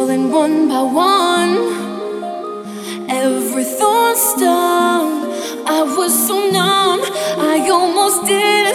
falling one by one. Every thought stopped. I was so numb, I almost didn't